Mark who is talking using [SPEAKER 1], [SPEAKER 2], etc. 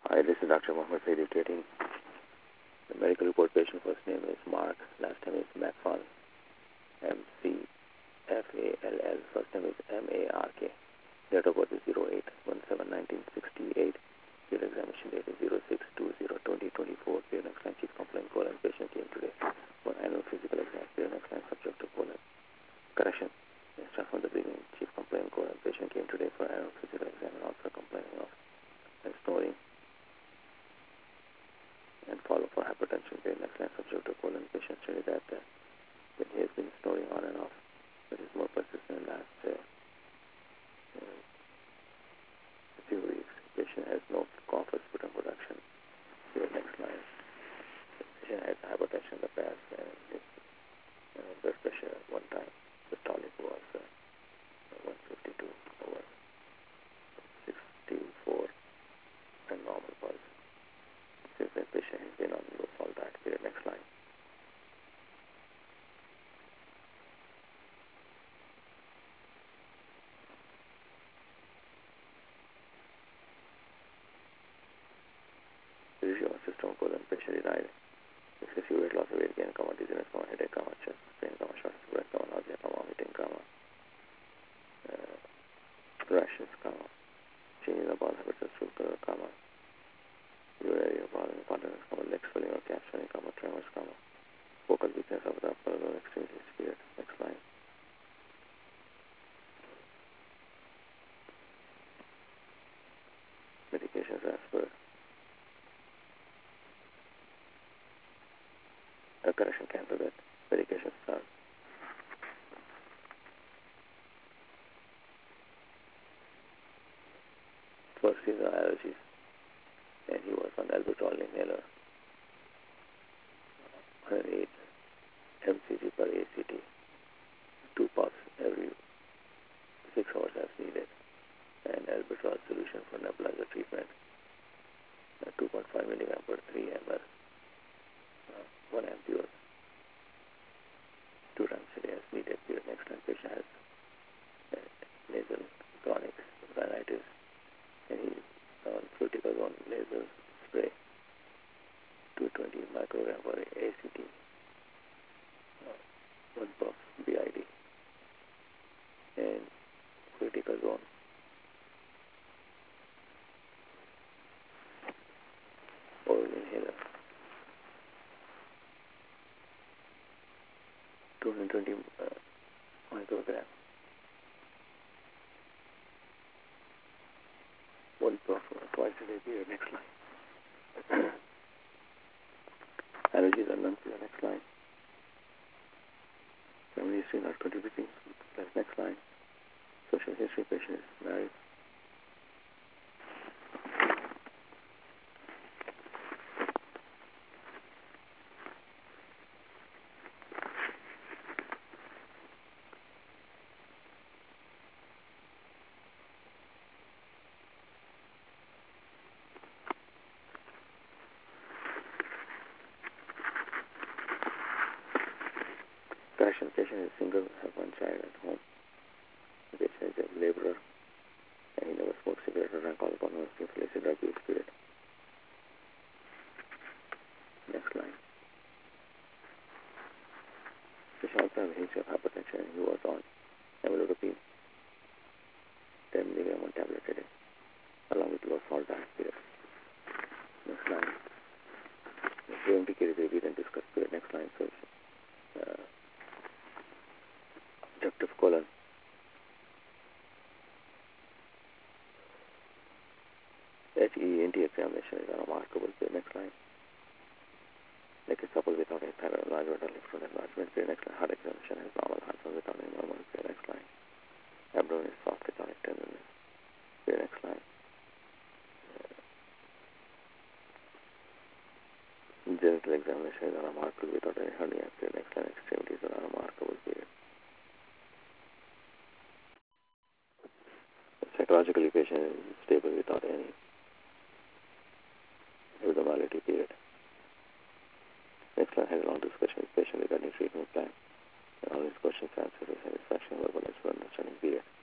[SPEAKER 1] Hi, this is Dr. Mohammed Saeed treating. The medical report patient first name is Mark, last name is McFall, M-C-F-A-L-L, first name is M-A-R-K. Date of birth is 08/17/1968. Field examination date is 06/20/2024. Field next line chief complaint colon. Patient came today for annual physical exam. Field next line subject to colon. Correction. Let's start from the beginning. Chief complaint colon. Patient came today for annual physical exam and also complaining of snoring and follow for hypertension. Field next line subject to colon. Patient stated that he has been snoring on and off, but is more persistent last few weeks. Patient has no cough or sputum production. Field next line. Patient has hypertension in the past and his blood pressure at one time systolic was 152/64 and normal pulse. Since then, patient has been on low salt diet. Period. Next line. Review of system colon. Patient denied excessive weight loss, weight gain, dizziness, headache, chest pain, shortness of breath, nausea, vomiting, rashes, change in the bowel habits of sugar, urinary bowel incontinence, leg swelling or calf swelling, tremors, focal weakness of the upper lower extremities. Period. Next line. Medications as per correction, cancel that. Medications start. First is allergies, and he was on albuterol inhaler, 108 mcg per ACT, 2 puffs every 6 hours as needed, and albuterol solution for nebulizer treatment, 2.5 milligram per 3 ml, 1 ampere, 2 times a day as needed. Period. Next time patient has nasal chronic rhinitis, and he on fluticasone nasal spray, 220 microgram per ACT, 1 puff BID, and fluticasone oral inhaler, 220 microgram, 1 puff twice a day. Period. Next line. Allergies and none. Period. Next line. Family history not contributing. Next line. Social history. Patient is married. Correction. Patient is single, have 1 child at home. The patient is a laborer, and he never smoked cigarette or drank alcohol, nor illicit drug use. Period. Next line. Patient also have a history of hypertension, and he was on amlodipine, 10 milligram 1 tablet a day, along with low salt diet. Period. Next line. The indicated review and discuss. Period. Next line. So objective colon. HENT examination is unremarkable. Period. Next line. Neck is supple without a thyroid enlargement or lymph node enlargement. Period. Next line. Heart examination has normal heart rate without any normal. Period. Next line. Abdomen is soft without tenderness. Period. Next line. Genital examination is unremarkable without any hernia. Period. Next line. Extremities are unremarkable. Period. Psychologically, patient is stable without any abnormality. Period. Next line has a long discussion with patient regarding treatment plan, and all his questions answered with satisfaction, verbal as well understanding. Period.